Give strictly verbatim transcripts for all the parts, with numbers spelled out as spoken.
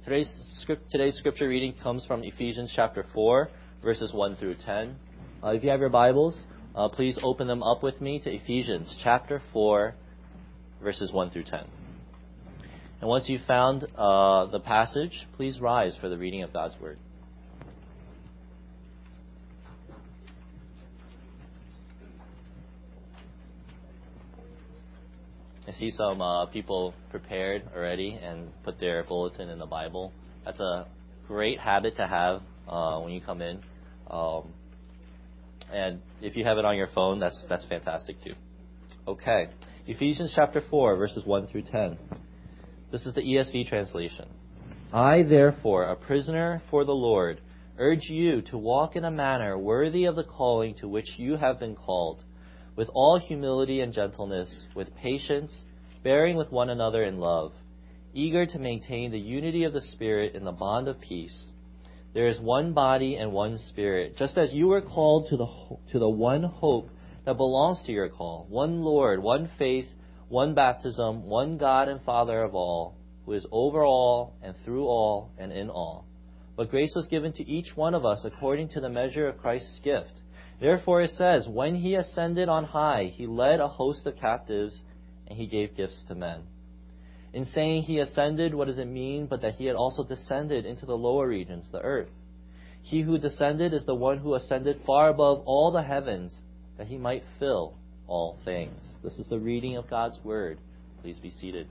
Today's script, today's scripture reading comes from Ephesians chapter four, verses one through ten. Uh, if you have your Bibles, uh, please open them up with me to Ephesians chapter four, verses one through ten. And once you've found uh, the passage, please rise for the reading of God's Word. I see some uh, people prepared already and put their bulletin in the Bible. That's a great habit to have uh, when you come in. Um, and if you have it on your phone, that's that's fantastic too. Okay, Ephesians chapter four, verses one through ten. This is the E S V translation. I, therefore, a prisoner for the Lord, urge you to walk in a manner worthy of the calling to which you have been called, with all humility and gentleness, with patience, bearing with one another in love, eager to maintain the unity of the Spirit in the bond of peace. There is one body and one Spirit, just as you were called to the to the one hope that belongs to your call, one Lord, one faith, one baptism, one God and Father of all, who is over all and through all and in all. But grace was given to each one of us according to the measure of Christ's gift. Therefore it says, when he ascended on high, he led a host of captives, and he gave gifts to men. In saying he ascended, what does it mean but that he had also descended into the lower regions, the earth? He who descended is the one who ascended far above all the heavens, that he might fill all things. This is the reading of God's Word. Please be seated.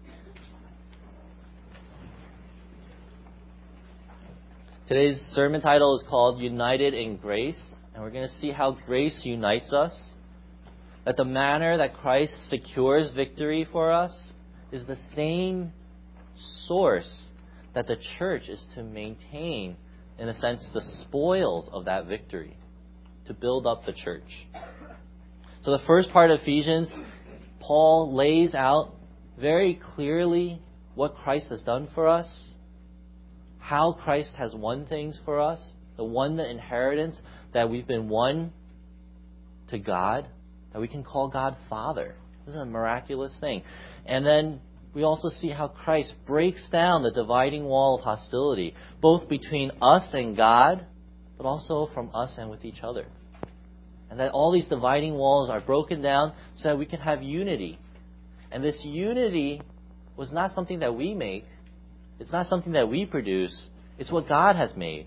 Today's sermon title is called United in Grace. And we're going to see how grace unites us. That the manner that Christ secures victory for us is the same source that the church is to maintain, in a sense, the spoils of that victory, to build up the church. So the first part of Ephesians, Paul lays out very clearly what Christ has done for us, how Christ has won things for us, the won the inheritance, that we've been won to God, that we can call God Father. This is a miraculous thing. And then we also see how Christ breaks down the dividing wall of hostility, both between us and God, but also from us and with each other. And that all these dividing walls are broken down so that we can have unity. And this unity was not something that we make. It's not something that we produce. It's what God has made.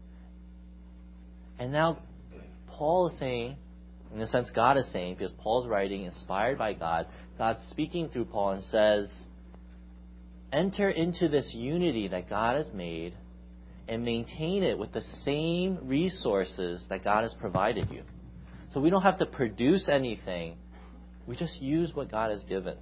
And now Paul is saying, in a sense God is saying, because Paul's writing inspired by God, God's speaking through Paul and says, enter into this unity that God has made and maintain it with the same resources that God has provided you. So we don't have to produce anything. We just use what God has given.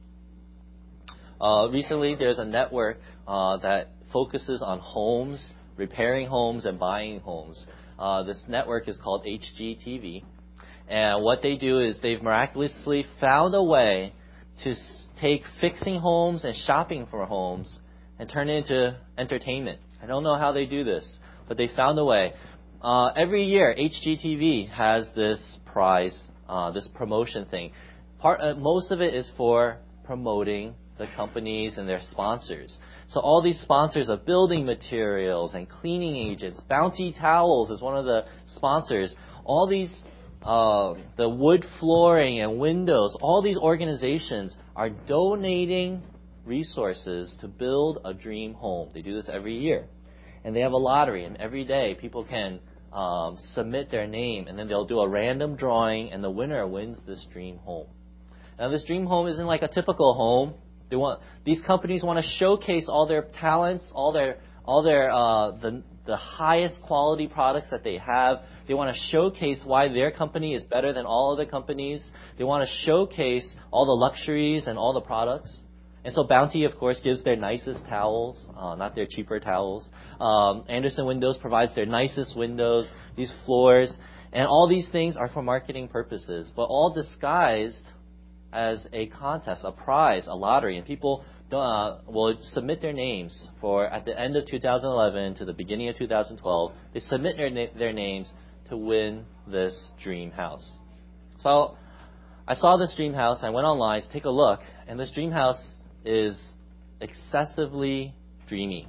Uh, recently, there's a network uh, that focuses on homes, repairing homes, and buying homes. Uh, this network is called H G T V. And what they do is they've miraculously found a way to s- take fixing homes and shopping for homes and turn it into entertainment. I don't know how they do this, but they found a way. Uh, every year, H G T V has this prize, uh, this promotion thing. Part, uh, most of it is for promoting the companies and their sponsors. So all these sponsors of building materials and cleaning agents, Bounty Towels is one of the sponsors. All these, uh, the wood flooring and windows, all these organizations are donating resources to build a dream home. They do this every year. And they have a lottery, and every day people can um, submit their name, and then they'll do a random drawing, and the winner wins this dream home. Now, this dream home isn't like a typical home. They want these companies want to showcase all their talents, all their all their uh, the the highest quality products that they have. They want to showcase why their company is better than all other companies. They want to showcase all the luxuries and all the products. And so Bounty, of course, gives their nicest towels, uh, not their cheaper towels. Um, Andersen Windows provides their nicest windows, these floors, and all these things are for marketing purposes, but all disguised as a contest, a prize, a lottery. And people uh, will submit their names for, at the end of two thousand eleven to the beginning of two thousand twelve, they submit their, na- their names to win this dream house. So I saw this dream house. I went online to take a look, and this dream house is excessively dreamy.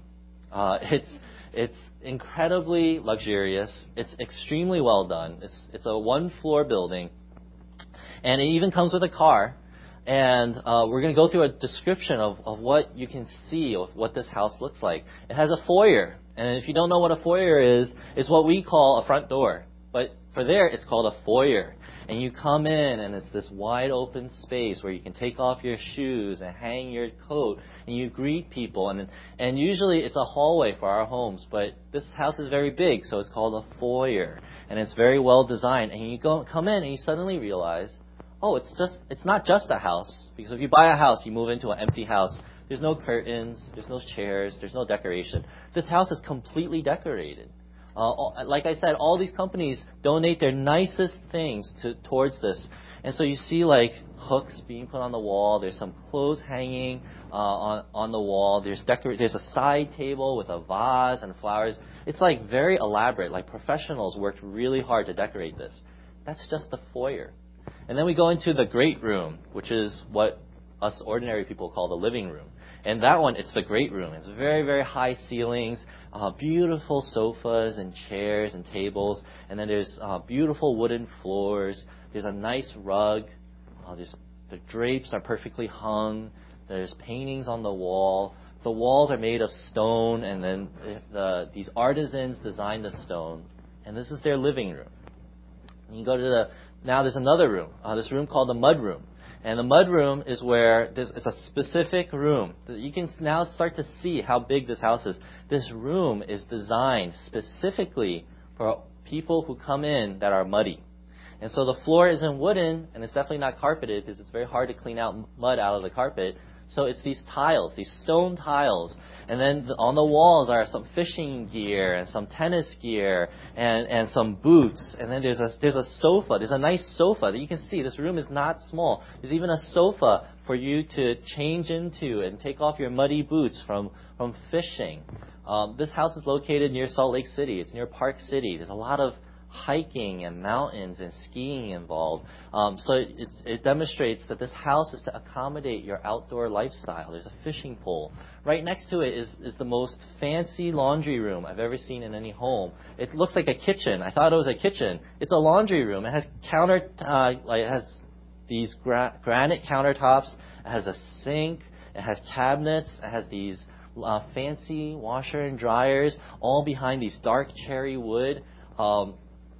Uh, it's it's incredibly luxurious. It's extremely well done. It's it's a one-floor building, and it even comes with a car. And uh, we're going to go through a description of, of what you can see of what this house looks like. It has a foyer. And if you don't know what a foyer is, it's what we call a front door. But for there, it's called a foyer. And you come in, and it's this wide open space where you can take off your shoes and hang your coat, and you greet people. And and usually it's a hallway for our homes, but this house is very big, so it's called a foyer. And it's very well designed. And you go come in, and you suddenly realize, oh, it's just it's not just a house. Because if you buy a house, you move into an empty house. There's no curtains, there's no chairs, there's no decoration. This house is completely decorated. Uh, like I said, all these companies donate their nicest things to, towards this. And so you see like hooks being put on the wall. There's some clothes hanging uh, on, on the wall. There's decor- There's a side table with a vase and flowers. It's like very elaborate. Like professionals worked really hard to decorate this. That's just the foyer. And then we go into the great room, which is what us ordinary people call the living room. And that one, it's the great room. It's very, very high ceilings, uh, beautiful sofas and chairs and tables. And then there's uh, beautiful wooden floors. There's a nice rug. Uh, there's, the drapes are perfectly hung. There's paintings on the wall. The walls are made of stone, and then the, these artisans designed the stone. And this is their living room. And you go to the, now there's another room, uh, this room called the mud room. And the mud room is where there's, it's a specific room. You can now start to see how big this house is. This room is designed specifically for people who come in that are muddy. And so the floor isn't wooden, and it's definitely not carpeted because it's very hard to clean out mud out of the carpet. So it's these tiles, these stone tiles. And then the, on the walls are some fishing gear and some tennis gear and, and some boots. And then there's a there's a sofa. There's a nice sofa that you can see. This room is not small. There's even a sofa for you to change into and take off your muddy boots from, from fishing. Um, this house is located near Salt Lake City. It's near Park City. There's a lot of hiking and mountains and skiing involved. Um, so it, it demonstrates that this house is to accommodate your outdoor lifestyle. There's a fishing pole. Right next to it is, is the most fancy laundry room I've ever seen in any home. It looks like a kitchen. I thought it was a kitchen. It's a laundry room. It has counter, uh, like it has these gra- granite countertops. It has a sink. It has cabinets. It has these uh, fancy washer and dryers, all behind these dark cherry wood. Um,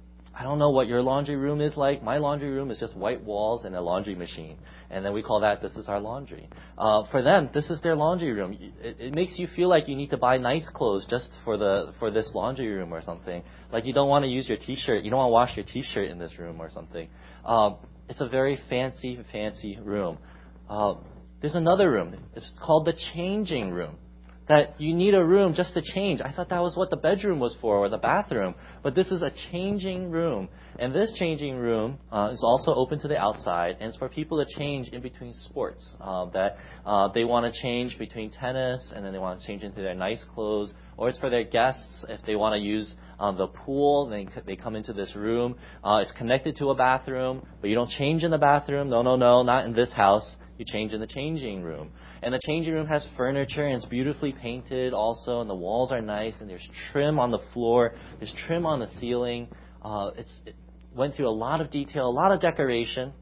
I don't know what your laundry room is like. My laundry room is just white walls and a laundry machine. And then we call that, this is our laundry. Uh, for them, this is their laundry room. It, it makes you feel like you need to buy nice clothes just for the for this laundry room or something. Like you don't want to use your T-shirt. You don't want to wash your T-shirt in this room or something. Um, it's a very fancy, fancy room. Uh, there's another room. It's called the changing room. That you need a room just to change. I thought that was what the bedroom was for, or the bathroom. But this is a changing room. And this changing room uh, is also open to the outside, and it's for people to change in between sports. Uh, that uh, they want to change between tennis, and then they want to change into their nice clothes. Or it's for their guests if they want to use um, the pool. They they come into this room. Uh, it's connected to a bathroom, but you don't change in the bathroom. No, no, no, not in this house. You change in the changing room. And the changing room has furniture, and it's beautifully painted also, and the walls are nice, and there's trim on the floor. There's trim on the ceiling. Uh, it's, it went through a lot of detail, a lot of decoration.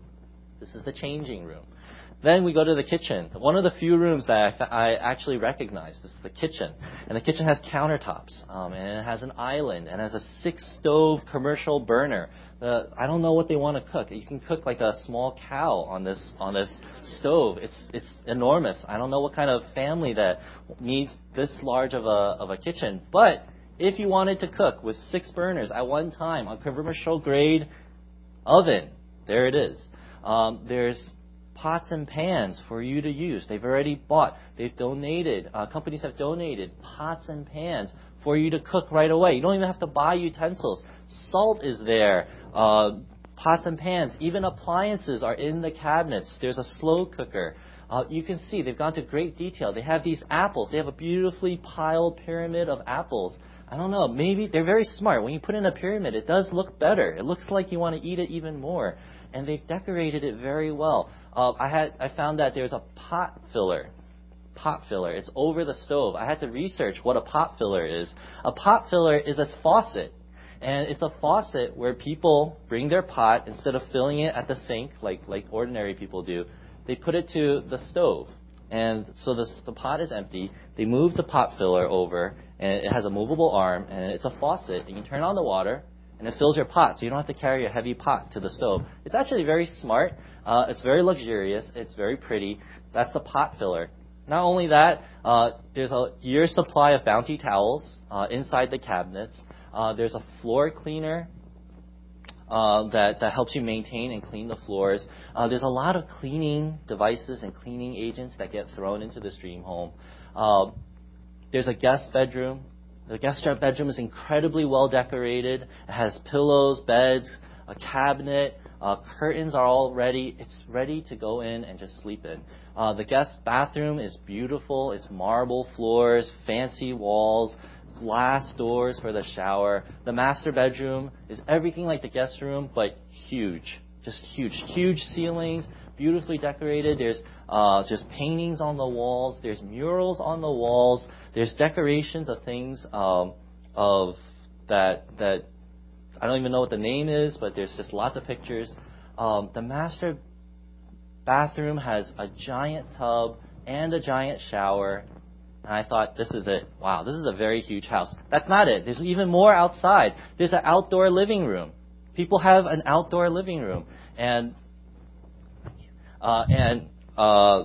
This is the changing room. Then we go to the kitchen. One of the few rooms that I, I actually recognize is the kitchen. And the kitchen has countertops, um, and it has an island, and it has a six-stove commercial burner. Uh, I don't know what they want to cook. You can cook like a small cow on this on this stove. It's it's enormous. I don't know what kind of family that needs this large of a of a kitchen. But if you wanted to cook with six burners at one time, a commercial grade oven, there it is. Um, there's pots and pans for you to use. They've already bought. They've donated. Uh, companies have donated pots and pans for you to cook right away. You don't even have to buy utensils. Salt is there. Uh, pots and pans. Even appliances are in the cabinets. There's a slow cooker. Uh, you can see they've gone to great detail. They have these apples. They have a beautifully piled pyramid of apples. I don't know. Maybe they're very smart. When you put in a pyramid, it does look better. It looks like you want to eat it even more. And they've decorated it very well. Uh, I had I found that there's a pot filler. pot filler. It's over the stove. I had to research what a pot filler is. A pot filler is a faucet. And it's a faucet where people bring their pot, instead of filling it at the sink like, like ordinary people do, they put it to the stove. And so the, the pot is empty. They move the pot filler over, and it has a movable arm, and it's a faucet. And you turn on the water, and it fills your pot, so you don't have to carry a heavy pot to the stove. It's actually very smart. Uh, it's very luxurious. It's very pretty. That's the pot filler. Not only that, uh, there's a year's supply of Bounty towels uh, inside the cabinets. Uh, there's a floor cleaner uh, that, that helps you maintain and clean the floors. Uh, there's a lot of cleaning devices and cleaning agents that get thrown into this dream home. Uh, there's a guest bedroom. The guest bedroom is incredibly well decorated. It has pillows, beds, a cabinet. Uh, curtains are all ready. It's ready to go in and just sleep in. Uh, the guest bathroom is beautiful. It's marble floors, fancy walls, glass doors for the shower. The master bedroom is everything like the guest room, but huge. Just huge. Huge ceilings, beautifully decorated. There's uh, just paintings on the walls. There's murals on the walls. There's decorations of things um, of that that I don't even know what the name is, but there's just lots of pictures. Um, the master bathroom has a giant tub and a giant shower. And I thought, this is it. Wow, this is a very huge house. That's not it. There's even more outside. There's an outdoor living room. People have an outdoor living room. And uh, and uh,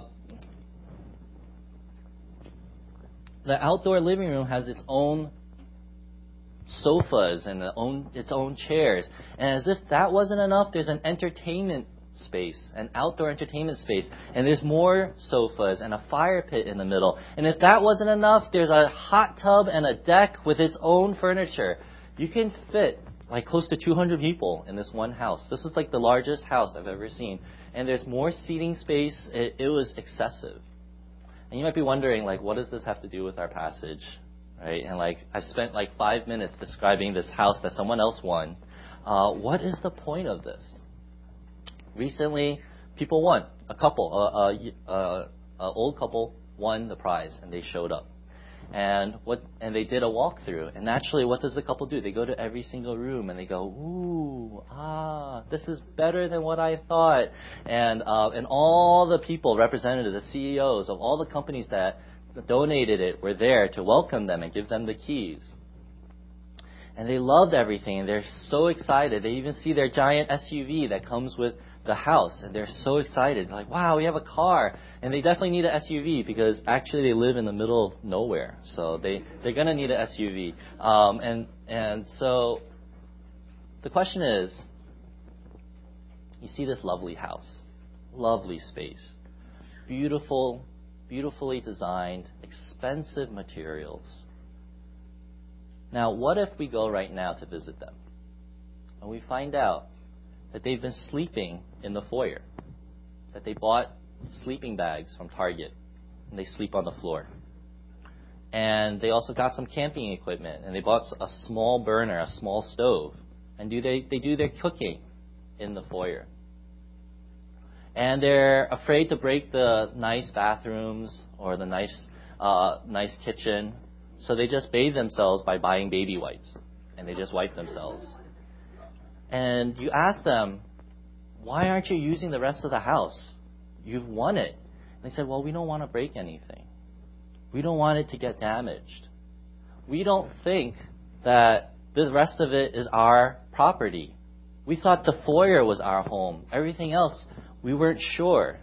the outdoor living room has its own sofas and the own, its own chairs. And as if that wasn't enough, there's an entertainment space, an outdoor entertainment space. And there's more sofas and a fire pit in the middle. And if that wasn't enough, there's a hot tub and a deck with its own furniture. You can fit like close to two hundred people in this one house. This is like the largest house I've ever seen. And there's more seating space. It, it was excessive. And you might be wondering, like, what does this have to do with our passage? Right? And like, I spent like five minutes describing this house that someone else won. Uh, what is the point of this? Recently, people won. A couple, a, a, a, a old couple won the prize, and they showed up. And what? And they did a walkthrough. And naturally, what does the couple do? They go to every single room, and they go, "Ooh, ah, this is better than what I thought." And uh, and all the people represented, the C E Os of all the companies that donated it, were there to welcome them and give them the keys. And they loved everything, and they're so excited. They even see their giant S U V that comes with the house, and they're so excited. They're like, wow, we have a car. And they definitely need an S U V because actually they live in the middle of nowhere. So they, they're going to need an S U V. Um, and, and so the question is, you see this lovely house, lovely space, beautiful, beautifully designed, expensive materials. Now, what if we go right now to visit them and we find out that they've been sleeping in the foyer, that they bought sleeping bags from Target and they sleep on the floor. And they also got some camping equipment and they bought a small burner, a small stove, and do they, they do their cooking in the foyer. And they're afraid to break the nice bathrooms or the nice uh, nice kitchen, so they just bathe themselves by buying baby wipes, and they just wipe themselves. And you ask them, why aren't you using the rest of the house? You've won it. And they said, well, we don't want to break anything. We don't want it to get damaged. We don't think that the rest of it is our property. We thought the foyer was our home. Everything else, we weren't sure.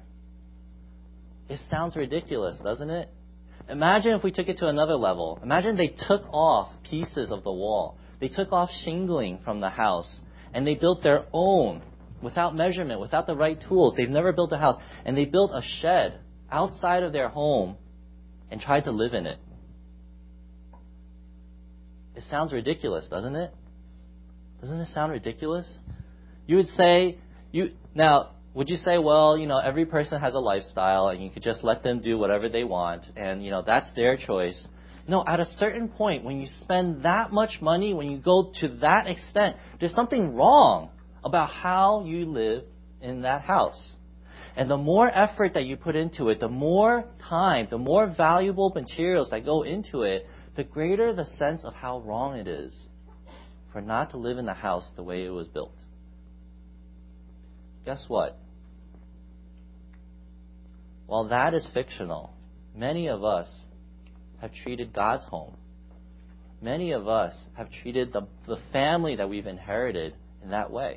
It sounds ridiculous, doesn't it? Imagine if we took it to another level. Imagine they took off pieces of the wall. They took off shingling from the house, and they built their own without measurement, without the right tools. They've never built a house. And they built a shed outside of their home and tried to live in it. It sounds ridiculous, doesn't it? Doesn't it sound ridiculous? You would say, you now, would you say, well, you know, every person has a lifestyle and you could just let them do whatever they want and, you know, that's their choice. No, at a certain point, when you spend that much money, when you go to that extent, there's something wrong about how you live in that house. And the more effort that you put into it, the more time, the more valuable materials that go into it, the greater the sense of how wrong it is for not to live in the house the way it was built. Guess what? While that is fictional, many of us have treated God's home. Many of us have treated the, the family that we've inherited in that way.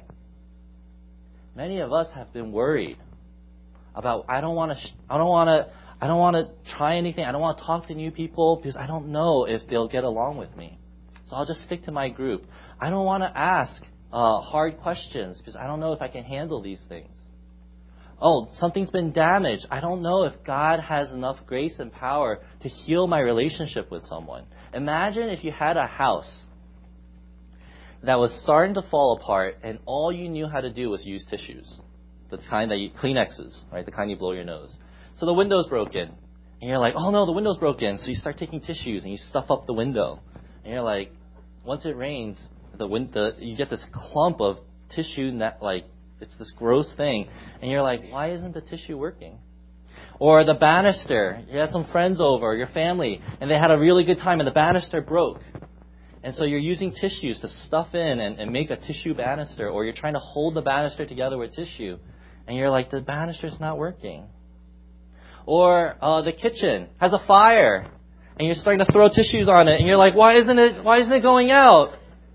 Many of us have been worried about, I don't want to, I don't want to, I don't want to try anything. I don't want to talk to new people because I don't know if they'll get along with me. So I'll just stick to my group. I don't want to ask uh, hard questions because I don't know if I can handle these things. Oh, something's been damaged. I don't know if God has enough grace and power to heal my relationship with someone. Imagine if you had a house that was starting to fall apart and all you knew how to do was use tissues. The kind that you, Kleenexes, right? The kind you blow your nose. So the window's broken. And you're like, oh no, the window's broken. So you start taking tissues and you stuff up the window. And you're like, once it rains, the wind, the, you get this clump of tissue that like, it's this gross thing. And you're like, why isn't the tissue working? Or the banister. You had some friends over, or your family, and they had a really good time and the banister broke. And so you're using tissues to stuff in and, and make a tissue banister, or you're trying to hold the banister together with tissue. And you're like, the banister's not working. Or uh, the kitchen has a fire, and you're starting to throw tissues on it, and you're like, why isn't it, why isn't it going out?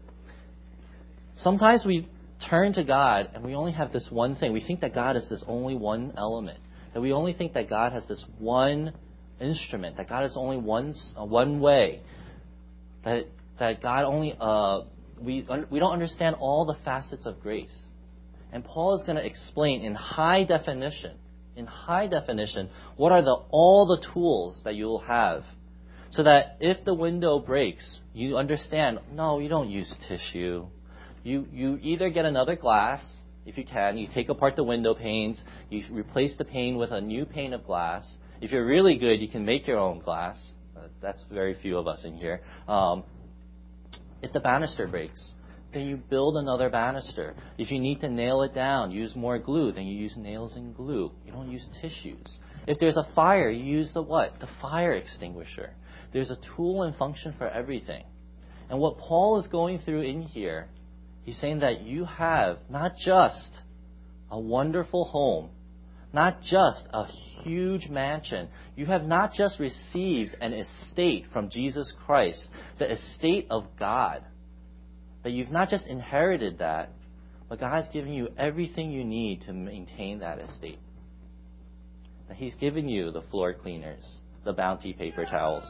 Sometimes we turn to God, and we only have this one thing. We think that God is this only one element. That we only think that God has this one instrument. That God is only one uh, one way. That that God only uh, we we don't understand all the facets of grace. And Paul is going to explain in high definition, in high definition, what are the all the tools that you will have, so that if the window breaks, you understand. No, you don't use tissue. You you either get another glass, if you can. You take apart the window panes. You replace the pane with a new pane of glass. If you're really good, you can make your own glass. Uh, that's very few of us in here. Um, if the banister breaks, then you build another banister. If you need to nail it down, use more glue, then you use nails and glue. You don't use tissues. If there's a fire, you use the what? The fire extinguisher. There's a tool and function for everything. And what Paul is going through in here, he's saying that you have not just a wonderful home, not just a huge mansion. You have not just received an estate from Jesus Christ, the estate of God. That you've not just inherited that, but God has given you everything you need to maintain that estate. That He's given you the floor cleaners, the Bounty paper towels,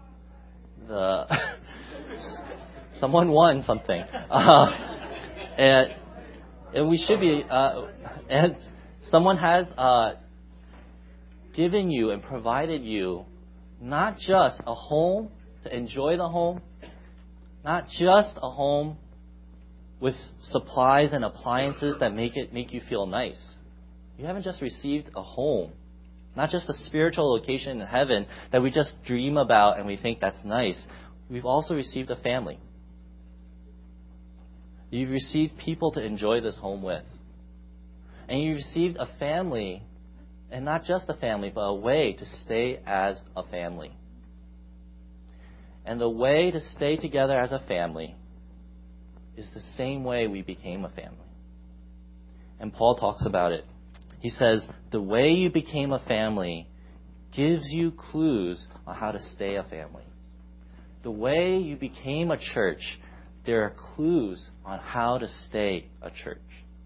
the someone won something. Uh, And, and we should be, uh, and someone has uh, given you and provided you not just a home to enjoy the home, not just a home with supplies and appliances that make it make you feel nice. You haven't just received a home, not just a spiritual location in heaven that we just dream about and we think that's nice. We've also received a family. You've received people to enjoy this home with. And you received a family, and not just a family, but a way to stay as a family. And the way to stay together as a family is the same way we became a family. And Paul talks about it. He says, the way you became a family gives you clues on how to stay a family. The way you became a church, there are clues on how to stay a church.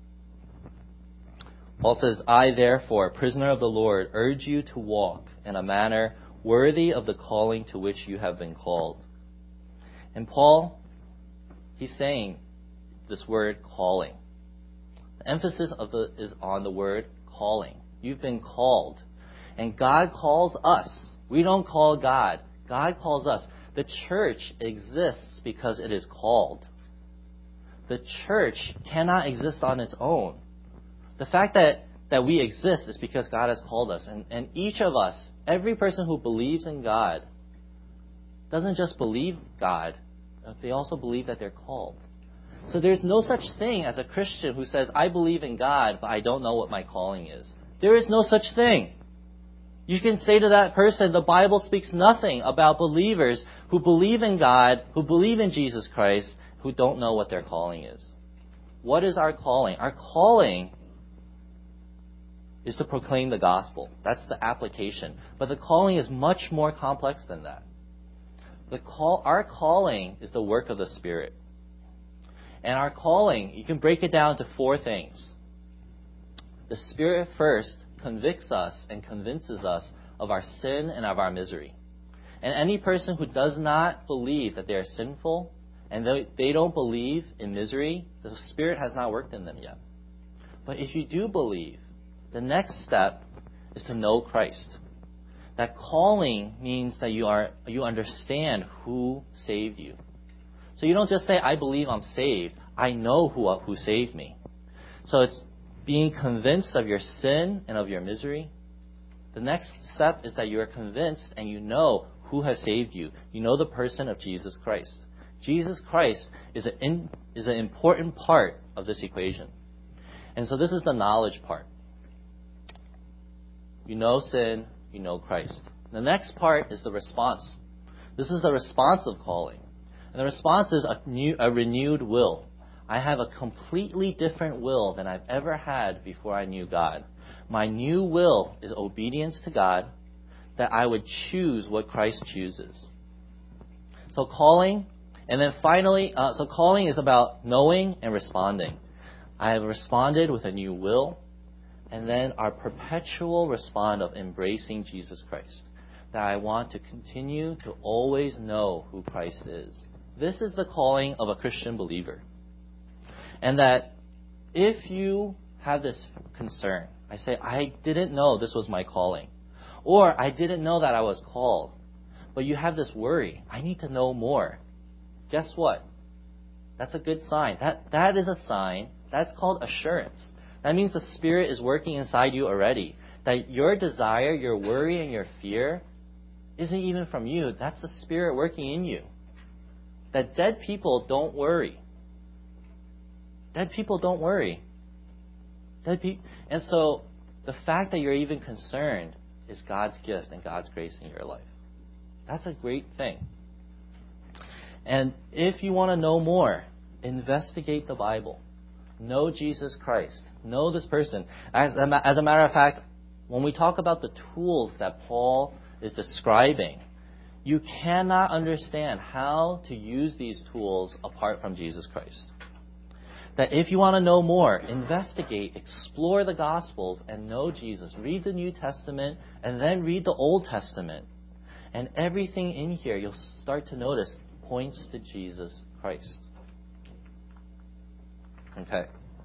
Paul says, I therefore, prisoner of the Lord, urge you to walk in a manner worthy of the calling to which you have been called. And Paul, he's saying this word calling. The emphasis of the is on the word calling. You've been called. And God calls us. We don't call God. God calls us. The church exists because it is called. The church cannot exist on its own. The fact that, that we exist is because God has called us. And, and each of us, every person who believes in God, doesn't just believe God, they also believe that they're called. So there's no such thing as a Christian who says, I believe in God, but I don't know what my calling is. There is no such thing. You can say to that person, the Bible speaks nothing about believers who believe in God, who believe in Jesus Christ, who don't know what their calling is. What is our calling? Our calling is to proclaim the gospel. That's the application. But the calling is much more complex than that. The call, our calling is the work of the Spirit. And our calling, you can break it down to four things. The Spirit first convicts us and convinces us of our sin and of our misery. And any person who does not believe that they are sinful and they, they don't believe in misery, the Spirit has not worked in them yet. But if you do believe, the next step is to know Christ. That calling means that you are you understand who saved you. So you don't just say, I believe I'm saved. I know who, who saved me. So it's being convinced of your sin and of your misery. The next step is that you are convinced and you know who has saved you. You know the person of Jesus Christ. Jesus Christ is an, in, is an important part of this equation. And so this is the knowledge part. You know sin, you know Christ. The next part is the response. This is the responsive calling. And the response is a, new, a renewed will. I have a completely different will than I've ever had before I knew God. My new will is obedience to God, that I would choose what Christ chooses. So calling, and then finally, uh, so calling is about knowing and responding. I have responded with a new will, and then our perpetual response of embracing Jesus Christ, that I want to continue to always know who Christ is. This is the calling of a Christian believer. And that if you have this concern, I say, I didn't know this was my calling. Or I didn't know that I was called. But you have this worry. I need to know more. Guess what? That's a good sign. That That is a sign. That's called assurance. That means the Spirit is working inside you already. That your desire, your worry, and your fear isn't even from you. That's the Spirit working in you. That dead people don't worry. Dead people don't worry. Dead pe- and so the fact that you're even concerned is God's gift and God's grace in your life. That's a great thing. And if you want to know more, investigate the Bible. Know Jesus Christ. Know this person. As a, as a matter of fact, when we talk about the tools that Paul is describing, you cannot understand how to use these tools apart from Jesus Christ. That if you want to know more, investigate, explore the Gospels, and know Jesus. Read the New Testament, and then read the Old Testament. And everything in here, you'll start to notice, points to Jesus Christ. Okay.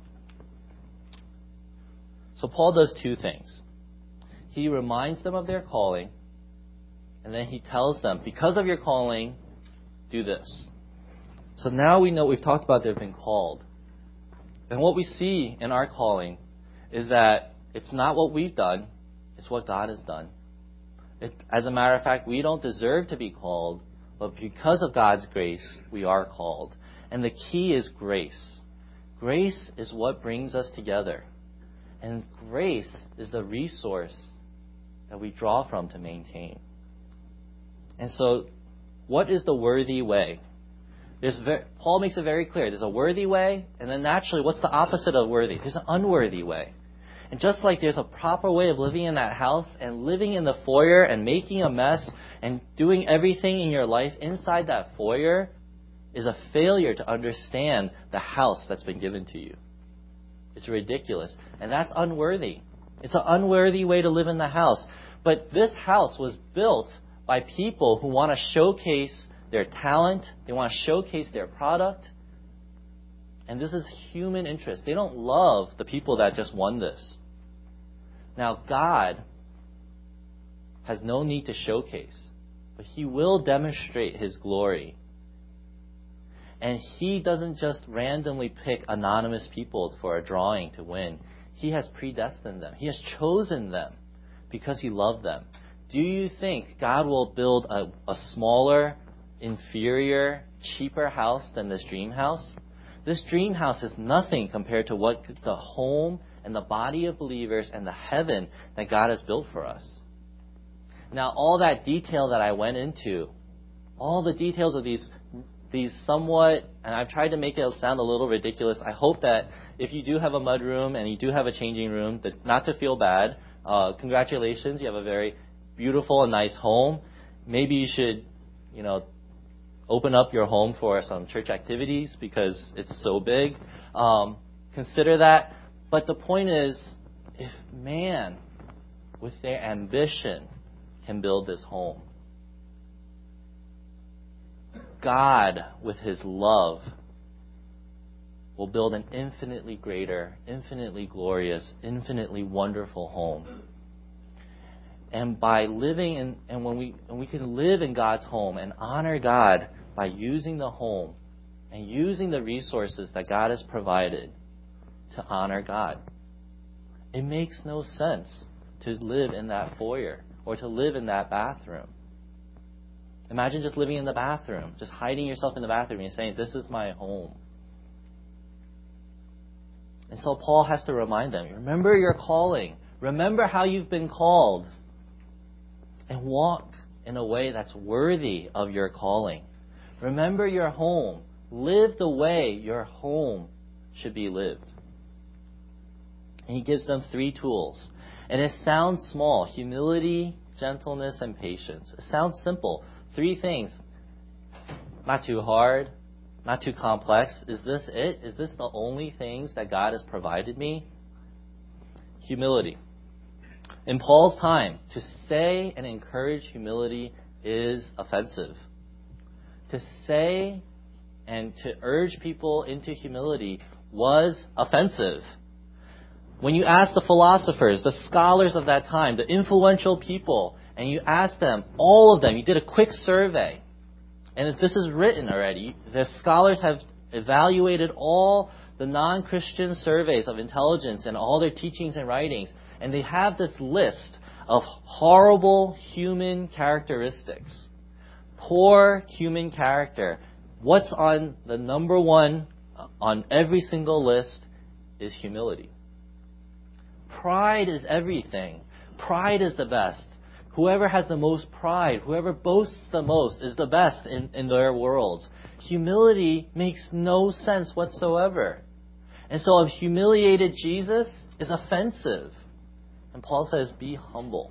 So Paul does two things. He reminds them of their calling, and then he tells them, because of your calling, do this. So now we know, we've talked about they've been called. And what we see in our calling is that it's not what we've done, it's what God has done. It, as a matter of fact, we don't deserve to be called, but because of God's grace, we are called. And the key is grace. Grace is what brings us together. And grace is the resource that we draw from to maintain. And so, what is the worthy way? There's very, Paul makes it very clear. There's a worthy way, and then naturally, what's the opposite of worthy? There's an unworthy way. And just like there's a proper way of living in that house and living in the foyer and making a mess and doing everything in your life inside that foyer is a failure to understand the house that's been given to you. It's ridiculous. And that's unworthy. It's an unworthy way to live in the house. But this house was built by people who want to showcase their talent. They want to showcase their product. And this is human interest. They don't love the people that just won this. Now, God has no need to showcase, but He will demonstrate His glory. And He doesn't just randomly pick anonymous people for a drawing to win. He has predestined them. He has chosen them because He loved them. Do you think God will build a, a smaller, inferior, cheaper house than this dream house? This dream house is nothing compared to what the home and the body of believers and the heaven that God has built for us. Now, all that detail that I went into, all the details of these these somewhat, and I've tried to make it sound a little ridiculous. I hope that if you do have a mud room and you do have a changing room, that not to feel bad. Uh, congratulations, you have a very beautiful and nice home. Maybe you should, you know, open up your home for some church activities because it's so big. Um, consider that. But the point is, if man, with their ambition, can build this home, God, with His love, will build an infinitely greater, infinitely glorious, infinitely wonderful home. And by living in, and when we, when we can live in God's home and honor God by using the home and using the resources that God has provided to honor God, it makes no sense to live in that foyer or to live in that bathroom. Imagine just living in the bathroom, just hiding yourself in the bathroom and saying, this is my home. And so Paul has to remind them, remember your calling. Remember how you've been called. And walk in a way that's worthy of your calling. Remember your home. Live the way your home should be lived. And he gives them three tools. And it sounds small. Humility, gentleness, and patience. It sounds simple. Three things. Not too hard. Not too complex. Is this it? Is this the only things that God has provided me? Humility. In Paul's time, to say and encourage humility is offensive. To say and to urge people into humility was offensive. When you ask the philosophers, the scholars of that time, the influential people, and you ask them, all of them, you did a quick survey, and if this is written already, the scholars have evaluated all the non-Christian surveys of intelligence and all their teachings and writings, and they have this list of horrible human characteristics. Poor human character. What's on the number one on every single list is humility. Pride is everything. Pride is the best. Whoever has the most pride, whoever boasts the most, is the best in, in their worlds. Humility makes no sense whatsoever. And so a humiliated Jesus is offensive. And Paul says, be humble.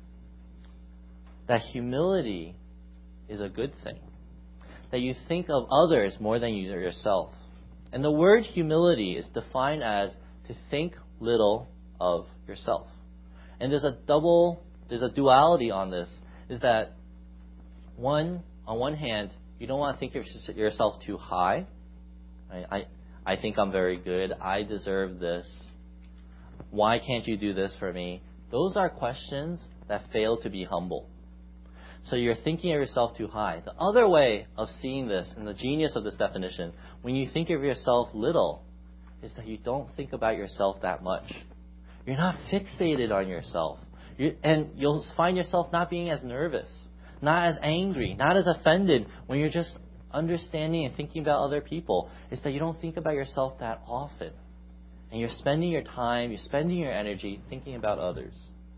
That humility is a good thing. That you think of others more than you yourself. And the word humility is defined as to think little of yourself. And there's a double, there's a duality on this, is that one, on one hand, you don't want to think of yourself too high. I, I, I think I'm very good. I deserve this. Why can't you do this for me? Those are questions that fail to be humble. So you're thinking of yourself too high. The other way of seeing this, and the genius of this definition, when you think of yourself little, is that you don't think about yourself that much. You're not fixated on yourself. You, and you'll find yourself not being as nervous, not as angry, not as offended when you're just understanding and thinking about other people. It's that you don't think about yourself that often. And you're spending your time, you're spending your energy thinking about others.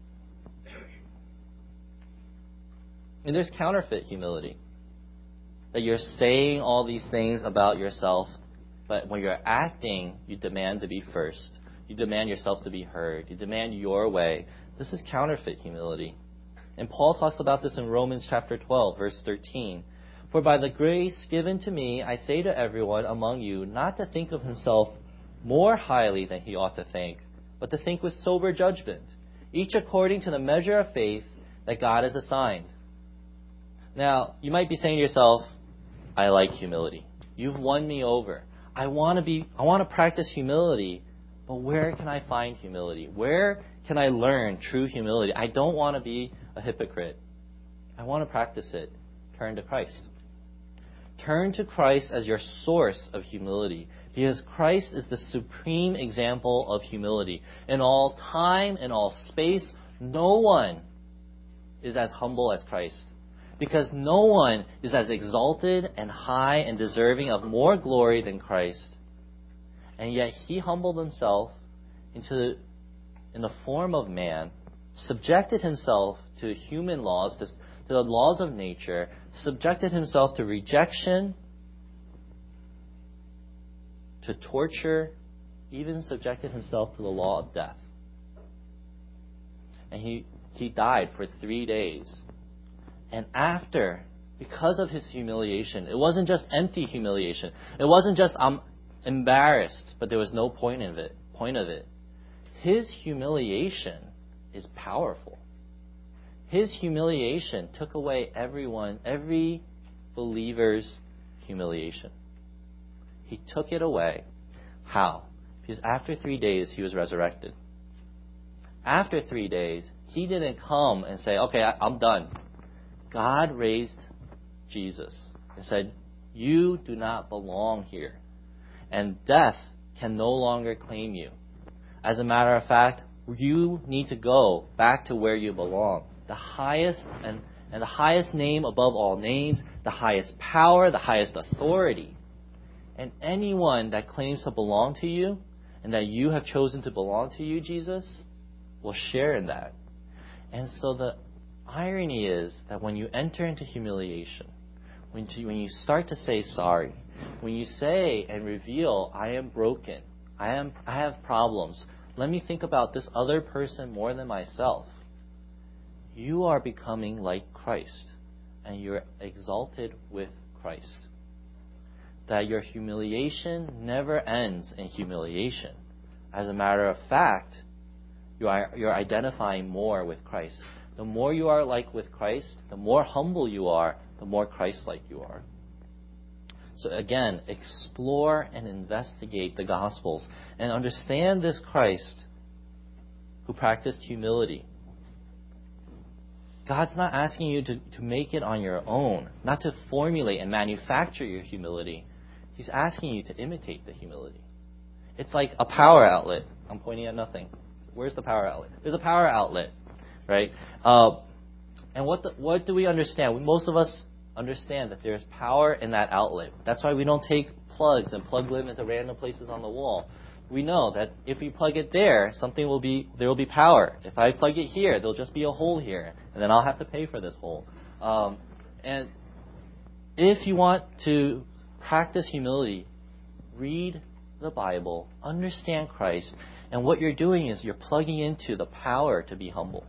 And there's counterfeit humility. That you're saying all these things about yourself, but when you're acting, you demand to be first. You demand yourself to be heard. You demand your way. This is counterfeit humility. And Paul talks about this in Romans chapter twelve, verse thirteen. For by the grace given to me, I say to everyone among you not to think of himself more highly than he ought to think, but to think with sober judgment, each according to the measure of faith that God has assigned. Now, you might be saying to yourself, I like humility. You've won me over. I want to be, I want to practice humility, but where can I find humility? Where can I learn true humility? I don't want to be a hypocrite. I want to practice it. Turn to Christ. Turn to Christ as your source of humility, because Christ is the supreme example of humility. In all time, in all space, no one is as humble as Christ. Because no one is as exalted and high and deserving of more glory than Christ. And yet he humbled himself into in the form of man, subjected himself to human laws, to, to the laws of nature, subjected himself to rejection, to torture, even subjected himself to the law of death. And he, he died for three days. And after, because of his humiliation, it wasn't just empty humiliation. It wasn't just, I'm embarrassed, but there was no point of it. Point of it. His humiliation is powerful. His humiliation took away everyone, every believer's humiliation. He took it away. How? Because after three days, he was resurrected. After three days, he didn't come and say, okay, I, I'm done. God raised Jesus and said, you do not belong here. And death can no longer claim you. As a matter of fact, you need to go back to where you belong. The highest and, and the highest name above all names, the highest power, the highest authority. And anyone that claims to belong to you and that you have chosen to belong to you, Jesus, will share in that. And so the irony is that when you enter into humiliation, when you, when you start to say sorry, when you say and reveal, I am broken, I am I have problems, let me think about this other person more than myself, you are becoming like Christ, and you're exalted with Christ. That your humiliation never ends in humiliation. As a matter of fact, you are, you're identifying more with Christ. The more you are like with Christ, the more humble you are, the more Christ-like you are. So again, explore and investigate the Gospels and understand this Christ who practiced humility. God's not asking you to, to make it on your own, not to formulate and manufacture your humility. He's asking you to imitate the humility. It's like a power outlet. I'm pointing at nothing. Where's the power outlet? There's a power outlet, right? Uh, and what the, what do we understand? Most of us understand that there's power in that outlet. That's why we don't take plugs and plug them into random places on the wall. We know that if we plug it there, something will be there will be power. If I plug it here, there'll just be a hole here, and then I'll have to pay for this hole. Um, and if you want to practice humility, read the Bible, understand Christ, and what you're doing is you're plugging into the power to be humble.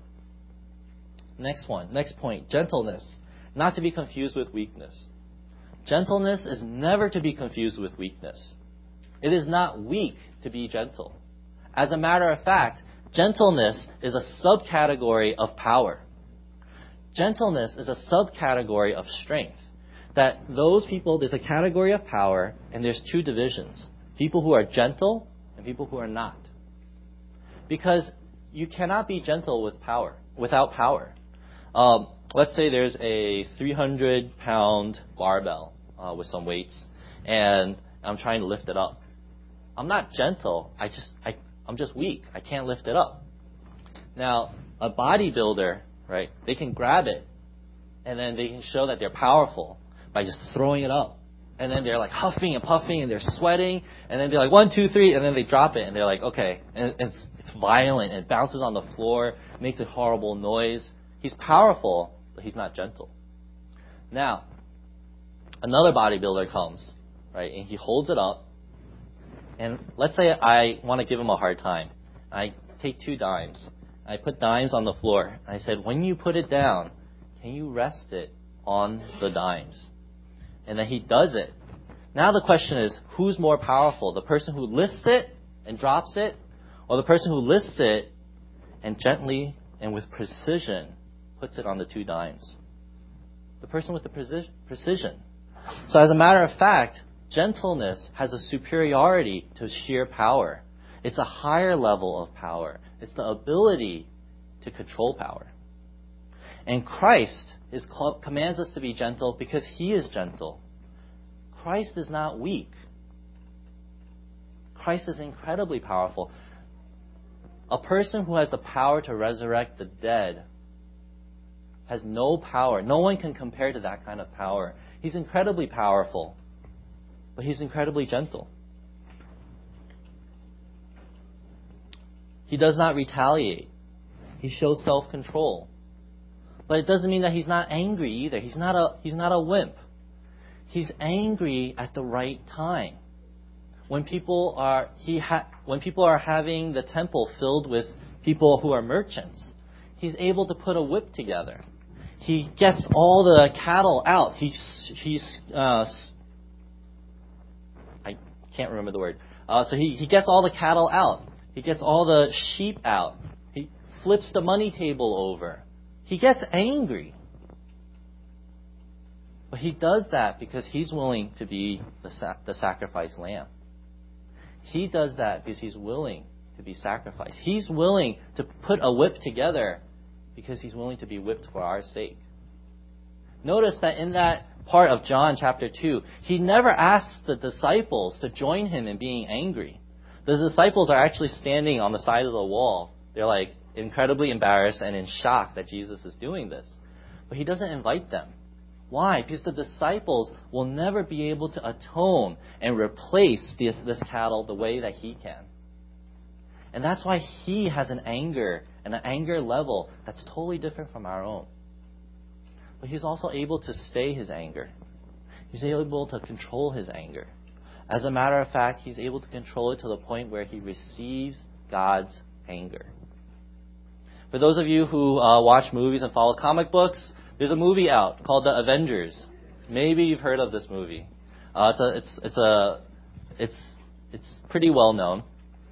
Next one, next point, gentleness, not to be confused with weakness. Gentleness is never to be confused with weakness. It is not weak to be gentle. As a matter of fact, gentleness is a subcategory of power. Gentleness is a subcategory of strength. That those people, there's a category of power, and there's two divisions. People who are gentle and people who are not. Because you cannot be gentle with power, without power. Um, let's say there's a three hundred pound barbell uh, with some weights, and I'm trying to lift it up. I'm not gentle. I just, I, I'm just weak. I can't lift it up. Now, a bodybuilder, right, they can grab it, and then they can show that they're powerful by just throwing it up. And then they're like huffing and puffing, and they're sweating, and then they're like, one, two, three, and then they drop it, and they're like, okay. And it's, it's violent, and it bounces on the floor, makes a horrible noise. He's powerful, but he's not gentle. Now, another bodybuilder comes, right, and he holds it up, and let's say I want to give him a hard time. I take two dimes. I put dimes on the floor, and I said, when you put it down, can you rest it on the dimes? And then he does it. Now the question is, who's more powerful? The person who lifts it and drops it, or the person who lifts it and gently and with precision puts it on the two dimes? The person with the precision. So as a matter of fact, gentleness has a superiority to sheer power. It's a higher level of power. It's the ability to control power. And Christ is called, commands us to be gentle because he is gentle. Christ is not weak. Christ is incredibly powerful. A person who has the power to resurrect the dead has no power. No one can compare to that kind of power. He's incredibly powerful, but he's incredibly gentle. He does not retaliate. He shows self-control. But it doesn't mean that he's not angry either. He's not a, he's not a wimp. He's angry at the right time. When people are he ha, when people are having the temple filled with people who are merchants, he's able to put a whip together. He gets all the cattle out. He's he's uh, I can't remember the word. Uh, so he, he gets all the cattle out. He gets all the sheep out. He flips the money table over. He gets angry. But he does that because he's willing to be the, sac- the sacrificed lamb. He does that because he's willing to be sacrificed. He's willing to put a whip together because he's willing to be whipped for our sake. Notice that in that part of John chapter two, he never asks the disciples to join him in being angry. The disciples are actually standing on the side of the wall. They're like incredibly embarrassed and in shock that Jesus is doing this. But he doesn't invite them. Why? Because the disciples will never be able to atone and replace this, this cattle the way that he can. And that's why he has an anger and an anger level that's totally different from our own. But he's also able to stay his anger. He's able to control his anger. As a matter of fact, he's able to control it to the point where he receives God's anger. For those of you who uh, watch movies and follow comic books, there's a movie out called The Avengers. Maybe you've heard of this movie. Uh, it's a, it's it's a it's it's pretty well known.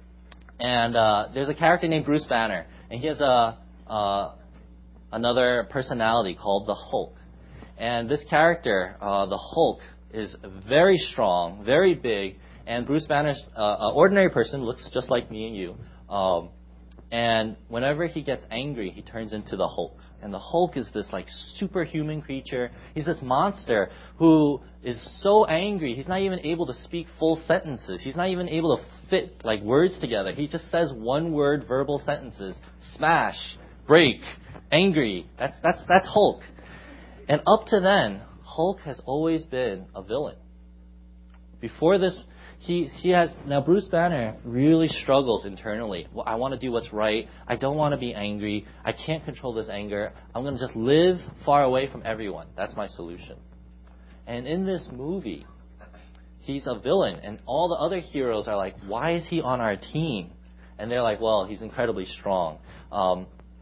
And uh, there's a character named Bruce Banner, and he has a uh, another personality called the Hulk. And this character, uh, the Hulk, is very strong, very big, and Bruce Banner's uh, an ordinary person, looks just like me and you. Um, and whenever he gets angry, he turns into the Hulk. And the Hulk is this like superhuman creature. He's this monster who is so angry, he's not even able to speak full sentences. He's not even able to fit like words together. He just says one word verbal sentences. Smash, break, angry. That's that's that's Hulk. And up to then, Hulk has always been a villain. Before this, he he has now Bruce Banner really struggles internally. Well, I want to do what's right. I don't want to be angry. I can't control this anger. I'm going to just live far away from everyone. That's my solution. And in this movie, he's a villain, and all the other heroes are like, "Why is he on our team?" And they're like, "Well, he's incredibly strong." Um,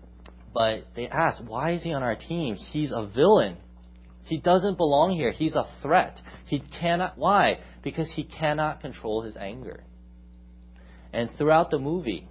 but they ask, "Why is he on our team? He's a villain. He doesn't belong here. He's a threat. He cannot." Why? Because he cannot control his anger. And throughout the movie,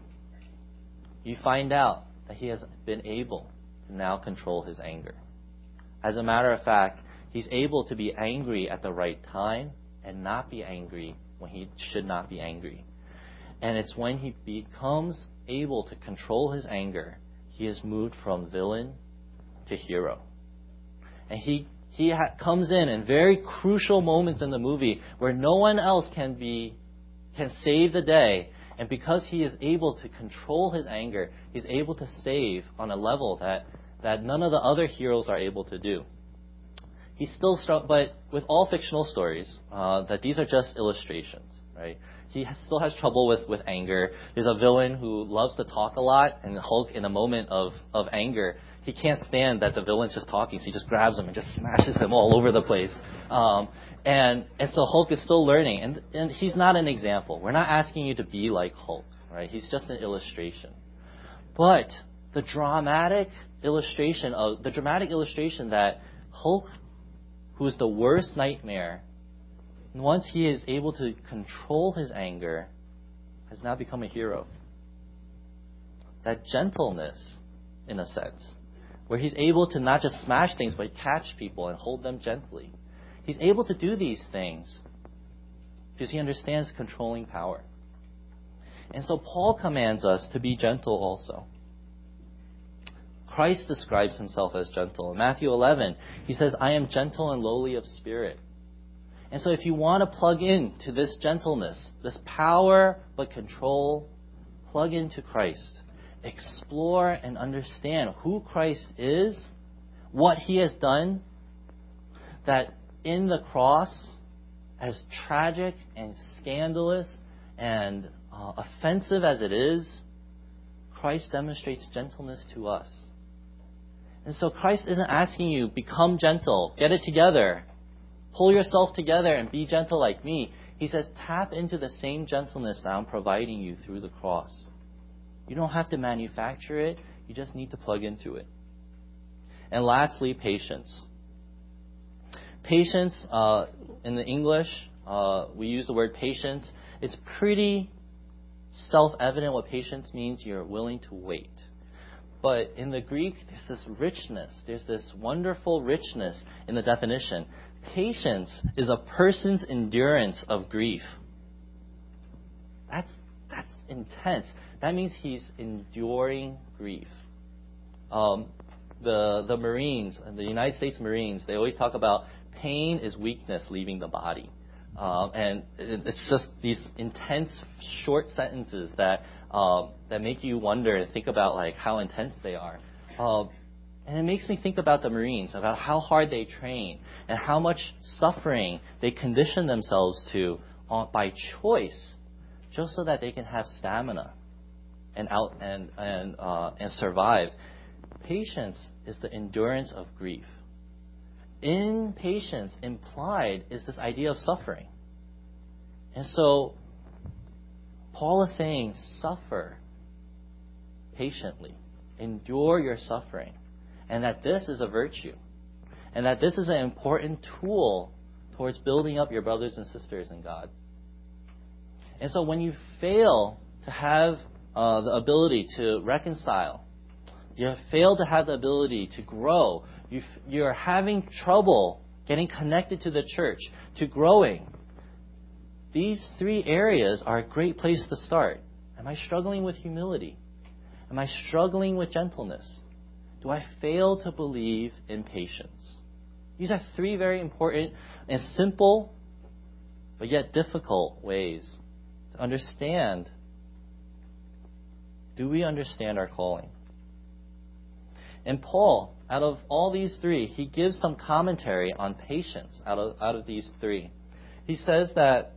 you find out that he has been able to now control his anger. As a matter of fact, he's able to be angry at the right time and not be angry when he should not be angry. And it's when he becomes able to control his anger, he is moved from villain to hero. And he He ha- comes in in very crucial moments in the movie where no one else can be can save the day, and because he is able to control his anger, he's able to save on a level that, that none of the other heroes are able to do. He's still strong, but with all fictional stories, uh, that these are just illustrations, right? He has, still has trouble with, with anger. There's a villain who loves to talk a lot, and Hulk, in a moment of, of anger, he can't stand that the villain's just talking, so he just grabs him and just smashes him all over the place. Um, and and so Hulk is still learning, and and he's not an example. We're not asking you to be like Hulk, right? He's just an illustration. But the dramatic illustration of the dramatic illustration that Hulk, who is the worst nightmare, once he is able to control his anger, has now become a hero. That gentleness, in a sense, where he's able to not just smash things, but catch people and hold them gently. He's able to do these things because he understands controlling power. And so Paul commands us to be gentle also. Christ describes himself as gentle. In Matthew eleven, he says, "I am gentle and lowly of spirit." And so if you want to plug into this gentleness, this power but control, plug into Christ. Explore and understand who Christ is, what he has done, that in the cross, as tragic and scandalous and uh, offensive as it is, Christ demonstrates gentleness to us. And so Christ isn't asking you, become gentle, get it together, pull yourself together and be gentle like me. He says, tap into the same gentleness that I'm providing you through the cross. You don't have to manufacture it. You just need to plug into it. And lastly, patience. Patience, uh, in the English, uh, we use the word patience. It's pretty self-evident what patience means. You're willing to wait. But in the Greek, there's this richness. There's this wonderful richness in the definition. Patience is a person's endurance of grief. That's that's intense. That means he's enduring grief. Um, the the Marines, the United States Marines, they always talk about pain is weakness leaving the body. Um, and it's just these intense short sentences that um, that make you wonder and think about like how intense they are. Um, and it makes me think about the Marines, about how hard they train and how much suffering they condition themselves to uh, by choice, just so that they can have stamina and out and and uh, and survive. Patience is the endurance of grief. In patience, implied is this idea of suffering. And so, Paul is saying, suffer patiently. Endure your suffering. And that this is a virtue. And that this is an important tool towards building up your brothers and sisters in God. And so when you fail to have uh, the ability to reconcile, you fail to have the ability to grow, you you're having trouble getting connected to the church, to growing, these three areas are a great place to start. Am I struggling with humility? Am I struggling with gentleness? Do I fail to believe in patience? These are three very important and simple, but yet difficult ways to understand. Do we understand our calling? And Paul, out of all these three, he gives some commentary on patience out of, out of these three. He says that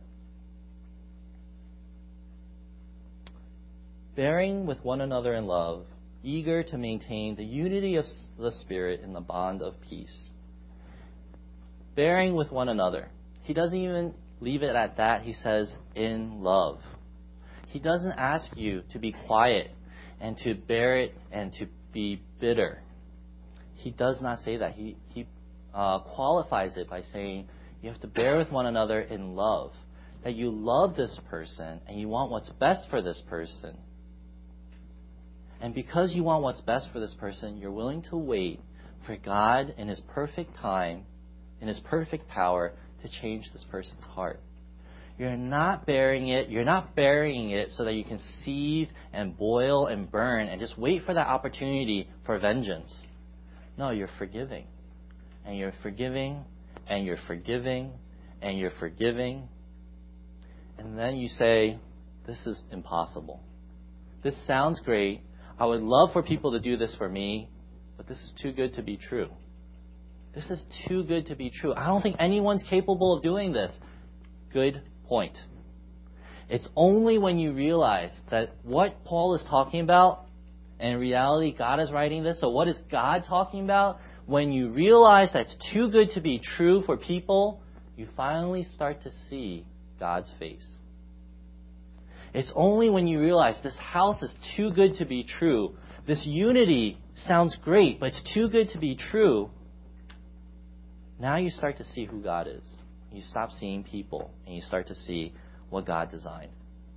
bearing with one another in love, eager to maintain the unity of the Spirit in the bond of peace. Bearing with one another. He doesn't even leave it at that. He says, in love. He doesn't ask you to be quiet and to bear it and to be bitter. He does not say that. He, he uh, qualifies it by saying you have to bear with one another in love. That you love this person and you want what's best for this person. And because you want what's best for this person, you're willing to wait for God in His perfect time, in His perfect power, to change this person's heart. You're not bearing it. You're not burying it so that you can seethe and boil and burn and just wait for that opportunity for vengeance. No, you're forgiving. And you're forgiving, and you're forgiving, and you're forgiving. And then you say, this is impossible. This sounds great. I would love for people to do this for me, but this is too good to be true. This is too good to be true. I don't think anyone's capable of doing this. Good point. It's only when you realize that what Paul is talking about, and in reality, God is writing this, so what is God talking about? When you realize that's too good to be true for people, you finally start to see God's face. It's only when you realize this house is too good to be true, this unity sounds great, but it's too good to be true, now you start to see who God is. You stop seeing people, and you start to see what God designed.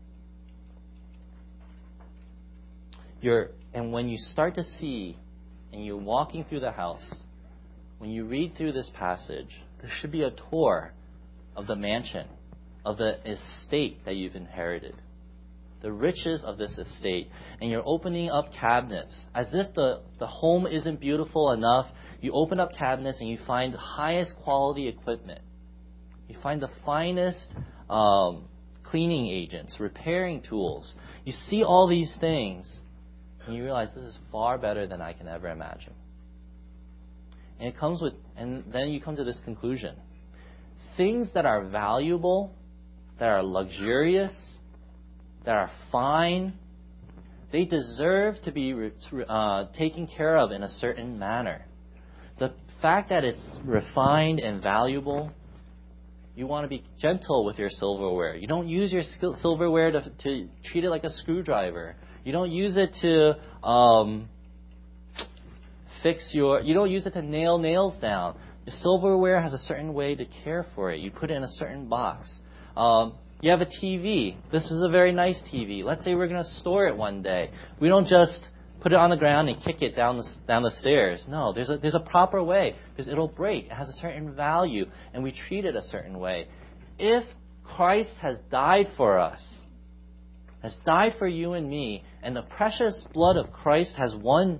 You're, and when you start to see, and you're walking through the house, when you read through this passage, there should be a tour of the mansion, of the estate that you've inherited, the riches of this estate, and you're opening up cabinets. As if the, the home isn't beautiful enough, you open up cabinets and you find the highest quality equipment. You find the finest um, cleaning agents, repairing tools. You see all these things, and you realize this is far better than I can ever imagine. And it comes with, and then you come to this conclusion: things that are valuable, that are luxurious, that are fine, They deserve to be uh, taken care of in a certain manner. The fact that it's refined and valuable, you want to be gentle with your silverware. You don't use your silverware to, to treat it like a screwdriver. You don't use it to um, fix your, you don't use it to nail nails down. The silverware has a certain way to care for it. You put it in a certain box. Um, you have a T V. This is a very nice T V. Let's say we're going to store it one day. We don't just put it on the ground and kick it down the, down the stairs. No, there's a, there's a proper way because it'll break. It has a certain value and we treat it a certain way. If Christ has died for us, has died for you and me, and the precious blood of Christ has won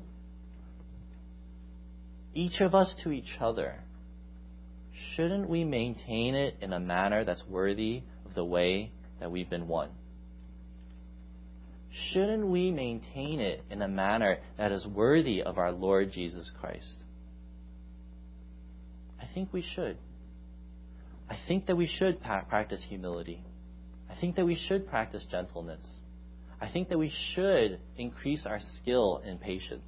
each of us to each other, shouldn't we maintain it in a manner that's worthy of the way that we've been won? Shouldn't we maintain it in a manner that is worthy of our Lord Jesus Christ? I think we should. I think that we should pa- practice humility. I think that we should practice gentleness. I think that we should increase our skill in patience.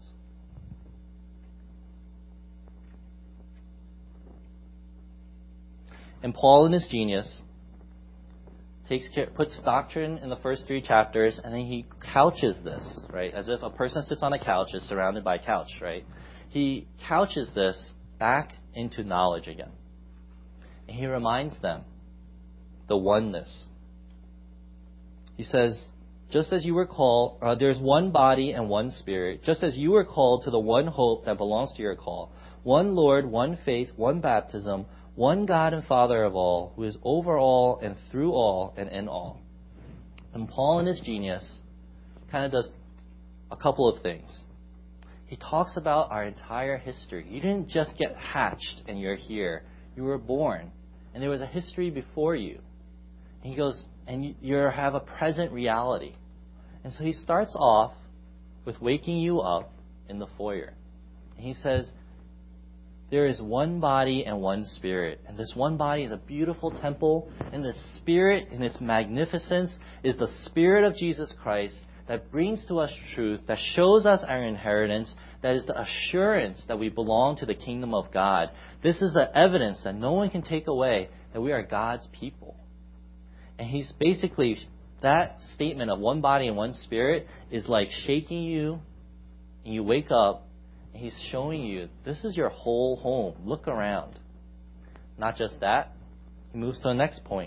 And Paul, in his genius, takes care, puts doctrine in the first three chapters, and then he couches this, right? As if a person sits on a couch, is surrounded by a couch, right? He couches this back into knowledge again. And he reminds them the oneness. He says, just as you were called, uh, there's one body and one spirit, just as you were called to the one hope that belongs to your call, one Lord, one faith, one baptism, one God and Father of all, who is over all and through all and in all. And Paul, in his genius, kind of does a couple of things. He talks about our entire history. You didn't just get hatched and you're here. You were born, and there was a history before you. And he goes, and you, you have a present reality. And so he starts off with waking you up in the foyer. And he says, there is one body and one spirit. And this one body is a beautiful temple. And the spirit, in its magnificence, is the Spirit of Jesus Christ that brings to us truth, that shows us our inheritance, that is the assurance that we belong to the kingdom of God. This is the evidence that no one can take away that we are God's people. And he's basically, that statement of one body and one spirit is like shaking you, and you wake up, and he's showing you, this is your whole home. Look around. Not just that, he moves to the next point.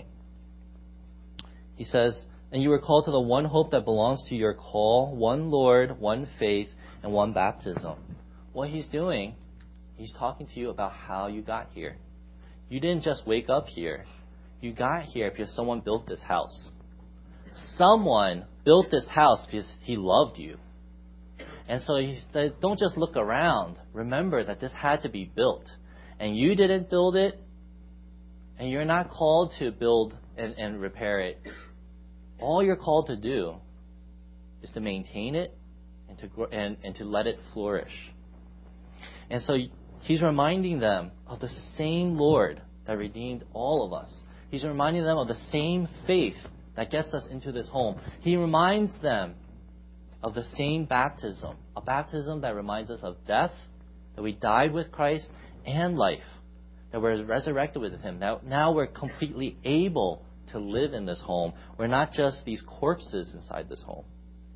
He says, and you were called to the one hope that belongs to your call, one Lord, one faith, and one baptism. What he's doing, he's talking to you about how you got here. You didn't just wake up here. You got here because someone built this house. Someone built this house because he loved you. And so he said, don't just look around. Remember that this had to be built. And you didn't build it, and you're not called to build and, and repair it. All you're called to do is to maintain it and to grow, and, and to let it flourish. And so he's reminding them of the same Lord that redeemed all of us. He's reminding them of the same faith that gets us into this home. He reminds them of the same baptism, a baptism that reminds us of death, that we died with Christ, and life, that we're resurrected with Him. Now, now we're completely able to live in this home. We're not just these corpses inside this home.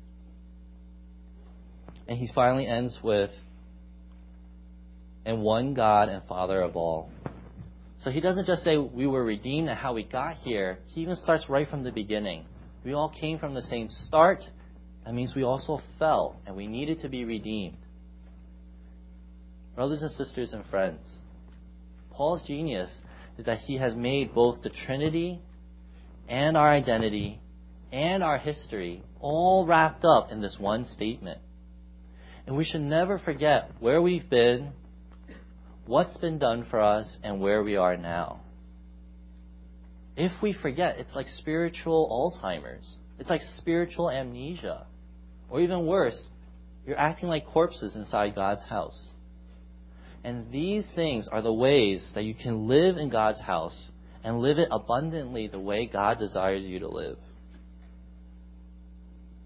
And he finally ends with, and one God and Father of all. So he doesn't just say we were redeemed and how we got here. He even starts right from the beginning. We all came from the same start. That means we also fell, and we needed to be redeemed. Brothers and sisters and friends, Paul's genius is that he has made both the Trinity and our identity and our history all wrapped up in this one statement. And we should never forget where we've been, what's been done for us, and where we are now. If we forget, it's like spiritual Alzheimer's. It's like spiritual amnesia. Or even worse, you're acting like corpses inside God's house. And these things are the ways that you can live in God's house and live it abundantly the way God desires you to live.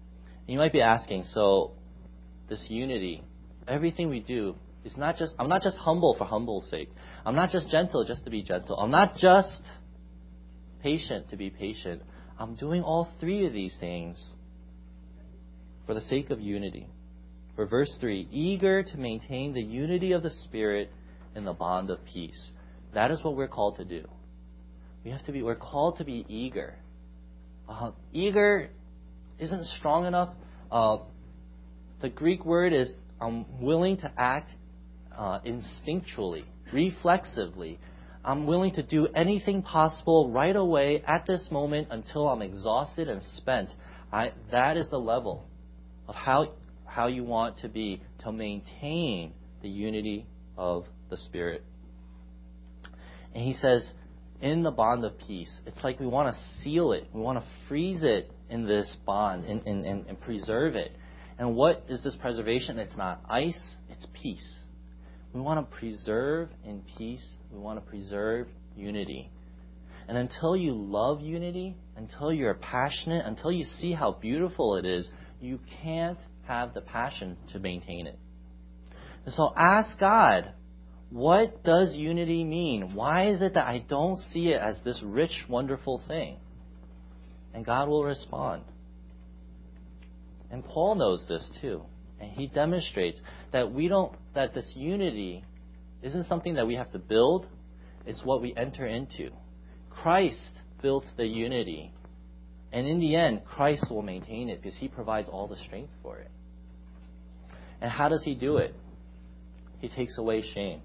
You might be asking, so this unity, everything we do is not just, I'm not just humble for humble's sake. I'm not just gentle just to be gentle. I'm not just patient to be patient. I'm doing all three of these things for the sake of unity. For verse three, eager to maintain the unity of the Spirit in the bond of peace. That is what we're called to do. We have to be, we're called to be eager. Uh, eager isn't strong enough. Uh, the Greek word is I'm willing to act uh, instinctually, reflexively. I'm willing to do anything possible right away at this moment until I'm exhausted and spent. I, that is the level of how how you want to be to maintain the unity of the Spirit. And he says, in the bond of peace, it's like we want to seal it. We want to freeze it in this bond and, and, and, and preserve it. And what is this preservation? It's not ice, it's peace. We want to preserve in peace. We want to preserve unity. And until you love unity, until you're passionate, until you see how beautiful it is, you can't have the passion to maintain it. And so ask God, what does unity mean? Why is it that I don't see it as this rich, wonderful thing? And God will respond. And Paul knows this too. And he demonstrates that we don't, that this unity isn't something that we have to build. It's what we enter into. Christ built the unity. And in the end, Christ will maintain it because he provides all the strength for it. And how does he do it? He takes away shame.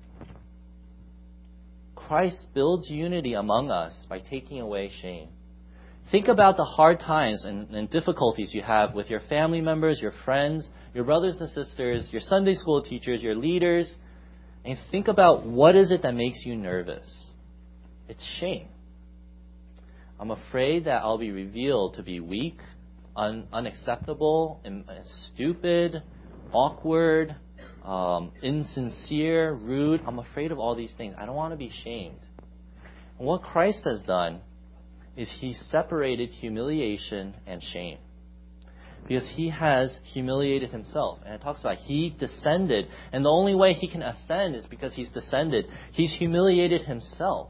Christ builds unity among us by taking away shame. Think about the hard times and, and difficulties you have with your family members, your friends, your brothers and sisters, your Sunday school teachers, your leaders. And think about what is it that makes you nervous. It's shame. I'm afraid that I'll be revealed to be weak, un- unacceptable, and, and stupid, awkward, um, insincere, rude. I'm afraid of all these things. I don't want to be shamed. And what Christ has done is he separated humiliation and shame. Because he has humiliated himself. And it talks about he descended. And the only way he can ascend is because he's descended. He's humiliated himself.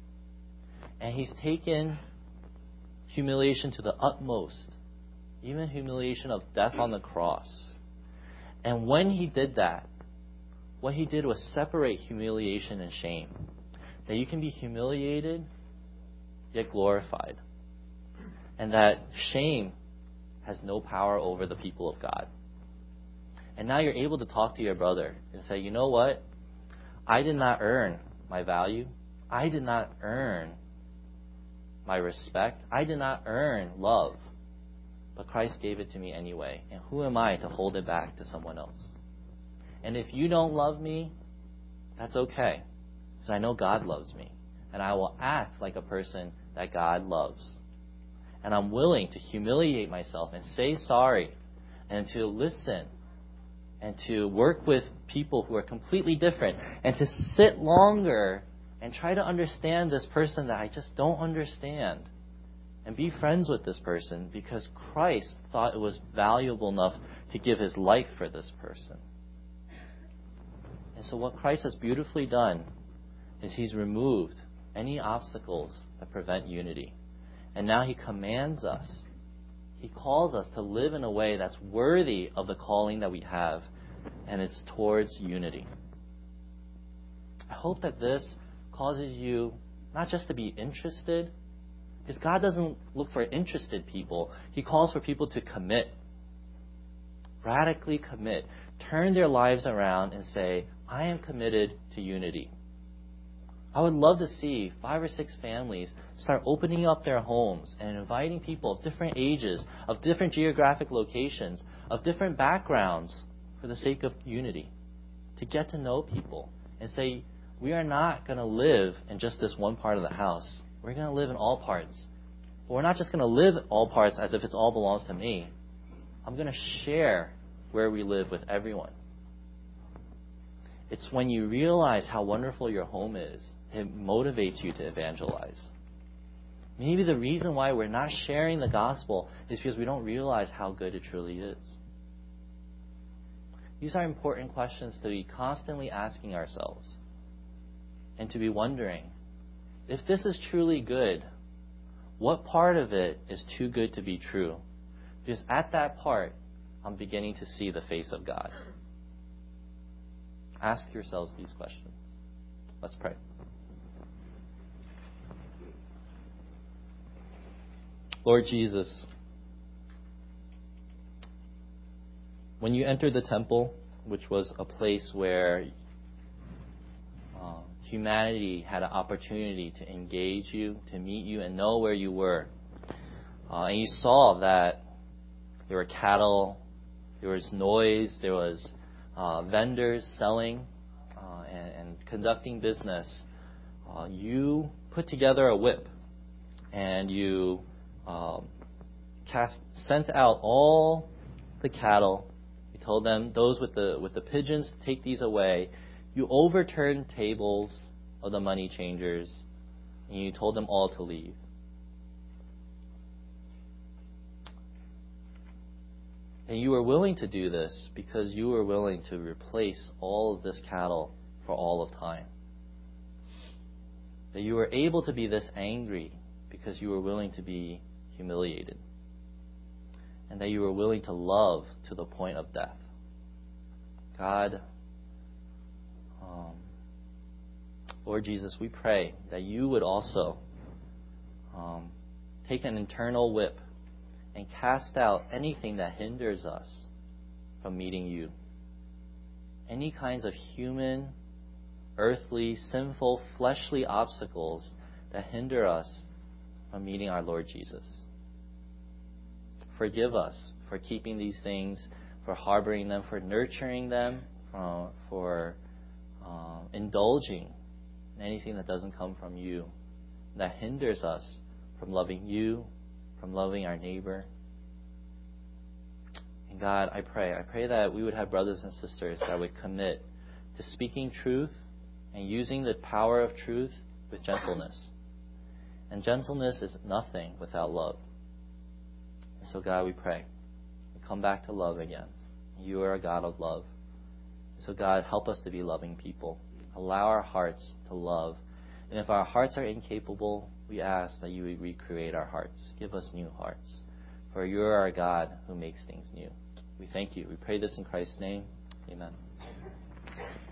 And he's taken humiliation to the utmost. Even humiliation of death on the cross. And when he did that, what he did was separate humiliation and shame. That you can be humiliated, yet glorified. And that shame has no power over the people of God. And now you're able to talk to your brother and say, you know what? I did not earn my value. I did not earn my respect. I did not earn love. But Christ gave it to me anyway. And who am I to hold it back to someone else? And if you don't love me, that's okay. Because I know God loves me. And I will act like a person that God loves. And I'm willing to humiliate myself and say sorry and to listen and to work with people who are completely different and to sit longer and try to understand this person that I just don't understand and be friends with this person because Christ thought it was valuable enough to give his life for this person. And so what Christ has beautifully done is he's removed any obstacles that prevent unity. And now he commands us. He calls us to live in a way that's worthy of the calling that we have, and it's towards unity. I hope that this causes you not just to be interested, because God doesn't look for interested people. He calls for people to commit. Radically commit. Turn their lives around and say, I am committed to unity. I would love to see five or six families start opening up their homes and inviting people of different ages, of different geographic locations, of different backgrounds for the sake of unity. To get to know people and say, we are not going to live in just this one part of the house. We're going to live in all parts. But we're not just going to live all parts as if it all belongs to me. I'm going to share where we live with everyone. It's when you realize how wonderful your home is, it motivates you to evangelize. Maybe the reason why we're not sharing the gospel is because we don't realize how good it truly is. These are important questions to be constantly asking ourselves and to be wondering, if this is truly good, what part of it is too good to be true? Because at that part, I'm beginning to see the face of God. Ask yourselves these questions. Let's pray. Lord Jesus, when you entered the temple, which was a place where uh, humanity had an opportunity to engage you, to meet you, and know where you were, uh, and you saw that there were cattle, there was noise, there was uh, vendors selling uh, and, and conducting business, uh, you put together a whip and you um, cast, sent out all the cattle. You told them, those with the with the pigeons, to take these away. You overturned tables of the money changers, and you told them all to leave. And you were willing to do this because you were willing to replace all of this cattle for all of time. That you were able to be this angry because you were willing to be humiliated. And that you were willing to love to the point of death. God, um, Lord Jesus, we pray that you would also um, take an internal whip and cast out anything that hinders us from meeting you. Any kinds of human, earthly, sinful, fleshly obstacles that hinder us from meeting our Lord Jesus. Forgive us for keeping these things, for harboring them, for nurturing them, for, for uh, indulging in anything that doesn't come from you, that hinders us from loving you, from loving our neighbor. And God, I pray, I pray that we would have brothers and sisters that would commit to speaking truth and using the power of truth with gentleness. And gentleness is nothing without love. And so God, we pray, we come back to love again. You are a God of love. So God, help us to be loving people. Allow our hearts to love. And if our hearts are incapable, we ask that you would recreate our hearts. Give us new hearts. For you are our God who makes things new. We thank you. We pray this in Christ's name. Amen.